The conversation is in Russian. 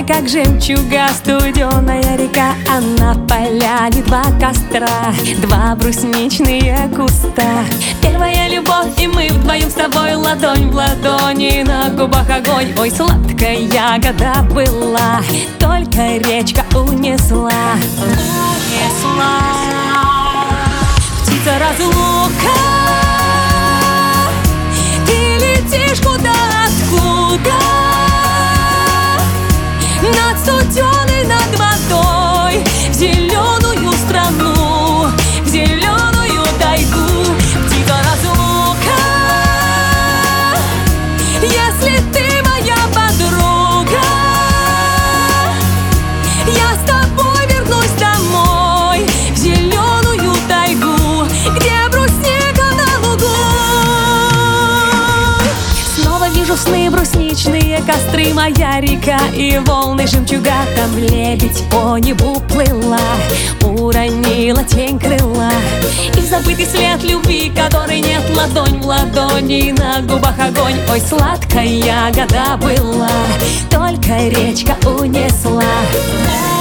как жемчуга, студеная река, а на поляне два костра, два брусничные куста. Первая любовь, и мы вдвоем с тобой ладонь в ладони, на губах огонь. Ой, сладкая ягода была, только речка унесла. Птица разлука, ты летишь куда, откуда? Над студеной, над водой, в зеленую страну, в зеленую тайгу. Птица разлука, если ты моя подруга, я с тобой вернусь домой, в зеленую тайгу, где брусника на лугу. Снова вижу сны, брусничные костры, моя река и волны жемчуга. Там лебедь по небу плыла, уронила тень крыла, и забытый след любви, которой нет, ладонь в ладони, на губах огонь. Ой, сладкая ягода была, только речка унесла.